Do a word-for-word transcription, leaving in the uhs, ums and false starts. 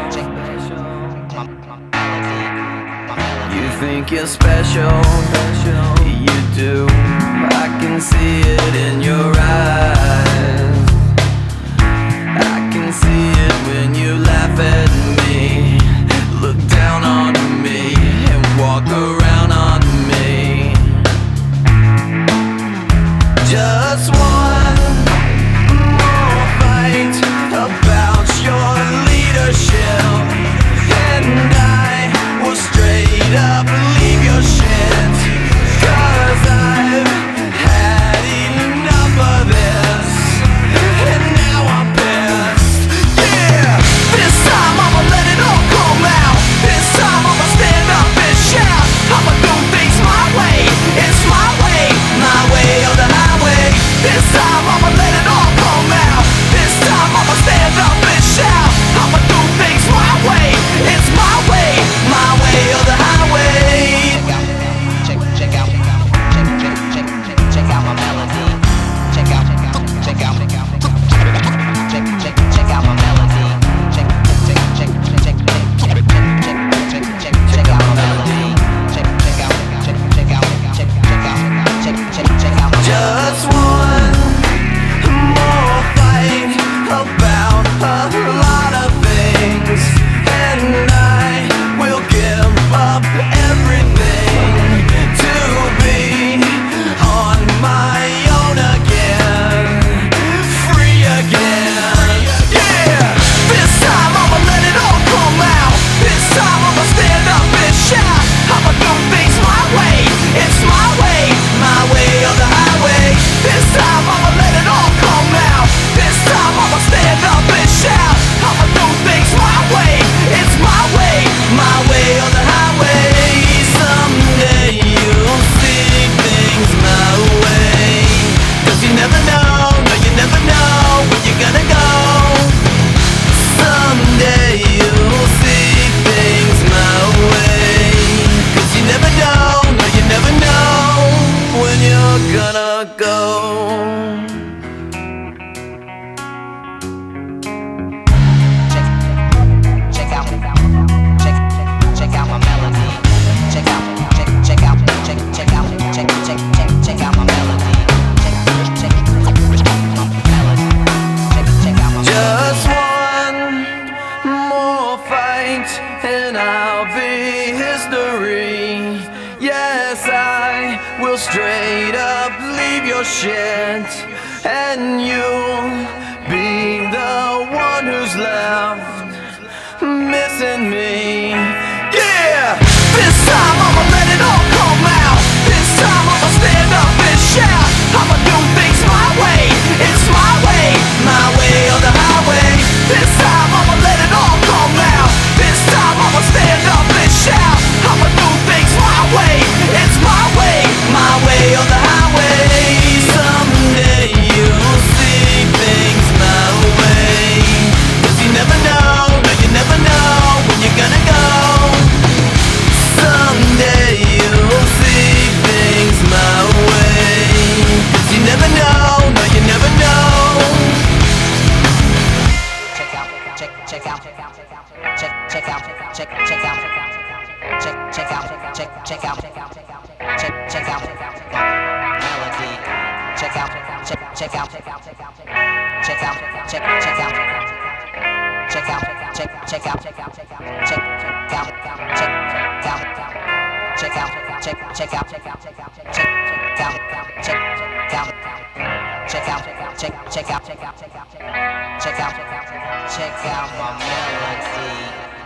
You think you're special, you do. I can see it in your eyes. I can see it when you laugh at me, look down on me, and walk around on me. Just one more fight about your leadership, and I will straight up leave your shit. Cause I've had enough of this, and now I'm pissed. Yeah, this time I'ma let it all come out. This time I'ma stand up and shout. I'ma do things my way, it's my way, my way or the highway. This time I'ma let it all come out. This time I'ma stand up and shout. I'ma do things my way, it's my way, my way or the highway. Check out, check, check out, check, check, check, check, check out my melody. Check out, check out, check out, check out, check, check, check out my melody. Check, check, check, check, check, check, check, check, check, check out my melody. Check, check out, check, check out, check, check out, check, check, check out my melody. Just one more fight about a lot of things, and I will give up everything to be on my own again, free again. Yeah, this time I'ma let it all come out. This time I'ma stand up and shout. I'ma do things my way, it's my way, my way or the highway. This time I'ma let it all come out. This time I'ma stand up and shout. I'ma do things my way, it's my way, my way or the highway. Someday you'll see things my way. Cause you never know, no you never know where you're gonna go. Someday you'll see things my way. Cause you never know, no you never know when you're gonna go. Check out, check, check out my melody. Check out, check, check out, check, check out, check, check, check, check out my melody. Check, check, check my melody. Check, check out my melody. Just one more fight, and I'll be history. Yes, I will straight up leave your shit, and you'll be the one who's left missing me. Yeah, this time I'ma let it all come out. This time I'ma stand up and shout. I'ma do things my way, it's my way, my way or the highway. This time I'ma let it all come out. This time I'ma stand up and shout. I'ma do things my way, it's my way, my way or the highway. Someday you'll see things my way. Cause you never know, no you never know when you're gonna go. Someday you'll see things my way. Cause you never know, no you never know. Check out, check, check out, check, check out, check, check out, check, check out, check, check out, check, check out melody. Check out, check, check out, check out, check out, check, check out, check, check out, check out, check, check out, check out, check, check out, check out, check, check out, check out, check out, check, check out, check, check out, check out, check, check out, check out, check out, check out, check out my melody.